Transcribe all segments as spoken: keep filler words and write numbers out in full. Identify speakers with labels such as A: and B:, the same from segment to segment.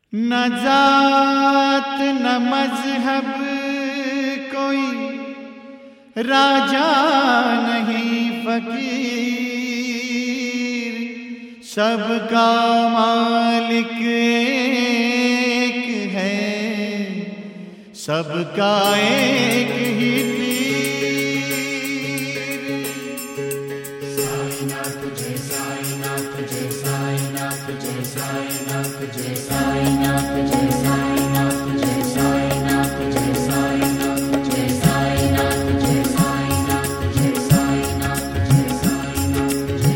A: न जात न मजहब कोई राजा नहीं फकीर, सबका मालिक एक है, सबका एक ही पीर।
B: साईनाथ जय साईनाथ जय साईनाथ जय साईनाथ जय साईनाथ जय साईनाथ जय साईनाथ जय साईनाथ जय साईनाथ जय साईनाथ जय साईनाथ जय साईनाथ जय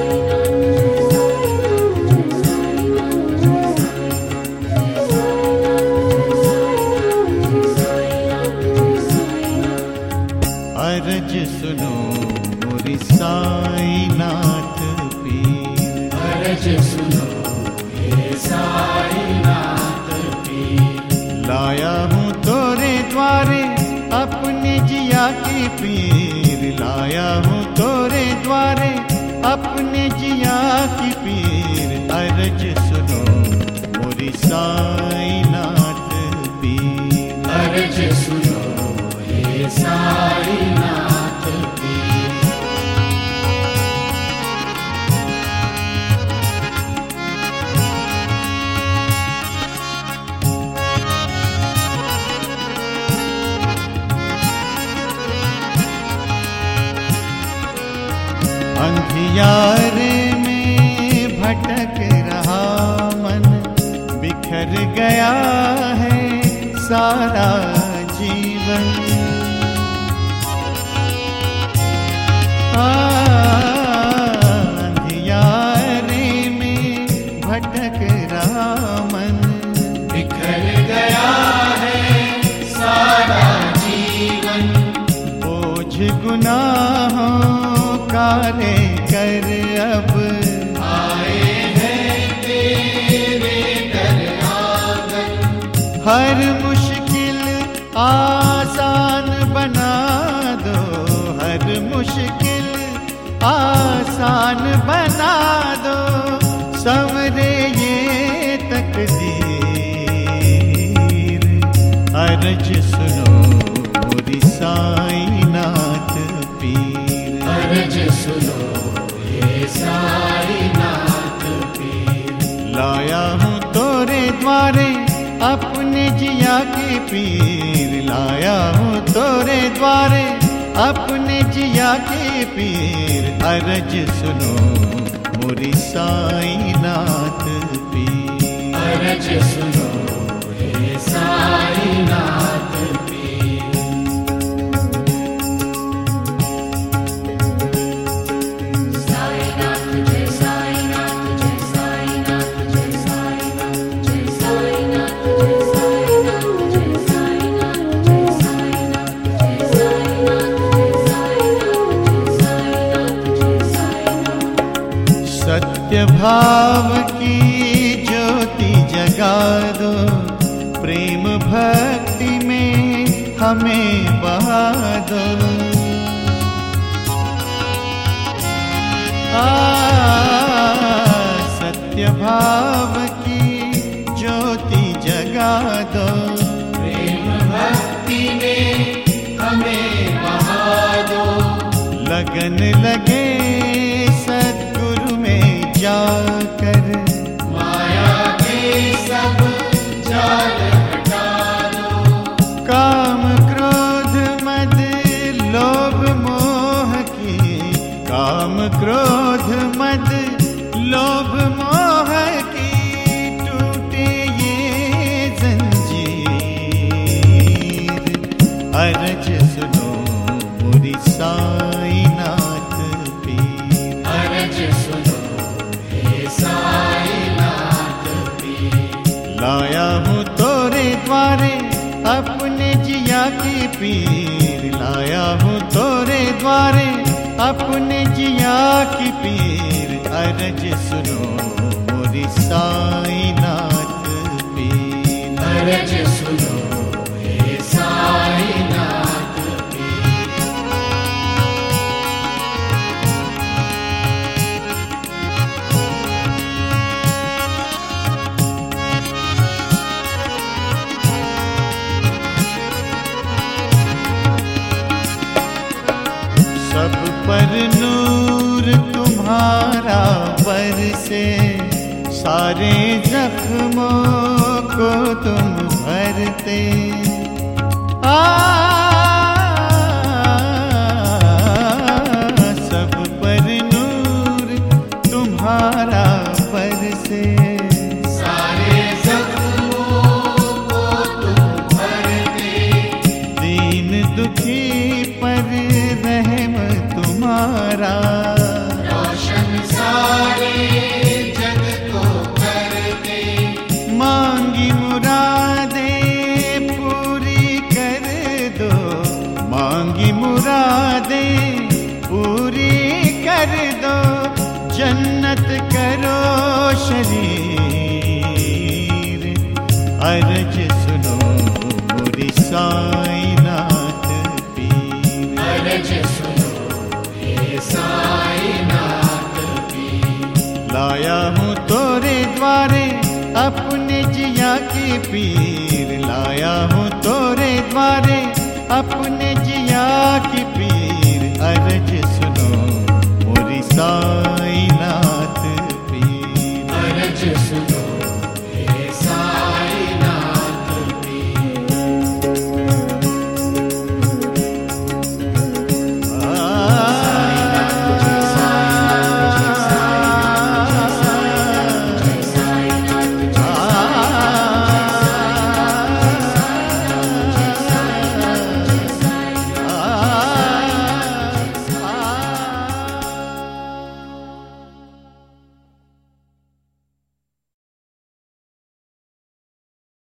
A: अरज सुनो मोरी साईनाथ पीर,
B: अरज सुनो हे साईनाथ पीर।
A: लाया हूँ तोरे द्वारे अपने जिया की पीर, लाया हूँ तोरे द्वारे अपने जिया की पीर। अरज सुनो मोरी साईनाथ पीर,
B: अरज सुनो हे साईनाथ पीर।
A: अंधियारे में भटक रहा मन, बिखर गया है सारा जीवन। अंधियारे में भटक रहा मन,
B: बिखर गया है सारा जीवन।
A: बोझ गुनाहों काले कर अब
B: आए हैं तेरे दर आंगन।
A: हर मुश्किल आसान बना दो, हर मुश्किल आसान बना दो, संवरे ये तकदीर। अर्ज सुनो मोरी साईनाथ पीर,
B: अर्ज सुनो हे साईनाथ पीर।
A: लाया हूँ तोरे द्वारे अपने जिया के पीर, लाया हूँ तोरे द्वारे अपने जिया के पीर। अर्ज सुनो मोरी साईनाथ पीर,
B: अर्ज सुनो हे साईनाथ पीर। साईनाथ जय साईनाथ जय साईनाथ जय साईनाथ जय साईनाथ जय साईनाथ जय साईनाथ जय साईनाथ जय साईनाथ जय साईनाथ।
A: सत्य भाव की ज्योति जगा दो, प्रेम भक्ति में हमें बहा दो। आ, सत्य भाव की ज्योति जगा दो,
B: प्रेम भक्ति में हमें बहा दो।
A: लगन लगे सद्गुरु में जाकर,
B: माया के सब जाल हटा दो।
A: काम क्रोध मद लोभ मोह की, काम क्रोध मद लोभ मोह की, टूटे ये जंजीर। अर्ज सुनो मोरी साईनाथ पीर,
B: अर्ज सुनो हे साईनाथ पीर।
A: लाया हूँ तोरे द्वारे अपने जिया की पीर, लाया हूँ तोरे द्वारे अपने जिया की पीर। अर्ज सुनो मोरी साईनाथ पीर,
B: अर्ज सुनो हे साईनाथ पीर।
A: से सारे जख्मों को तुम भरते। आ सब पर नूर तुम्हारा बरसे,
B: सारे जख्मों को तुम भरते।
A: दीन दुखी पर रहम तुम्हारा,
B: रोशन सारे जग को करते।
A: मांगी मुरादें पूरी कर दो, मांगी मुरादें पूरी कर दो। जन्नत करो शरीर, अर्ज सुनो मुरी साईनाथ पीर।
B: अर्ज सुनो हे साईनाथ पीर।
A: लाया हूँ तोरे द्वारे अपने जिया की पीर, लाया हूँ तोरे द्वारे अपने जिया की पीर। अर्ज सुनो मोरी साईनाथ पीर।
B: अर्ज सुनो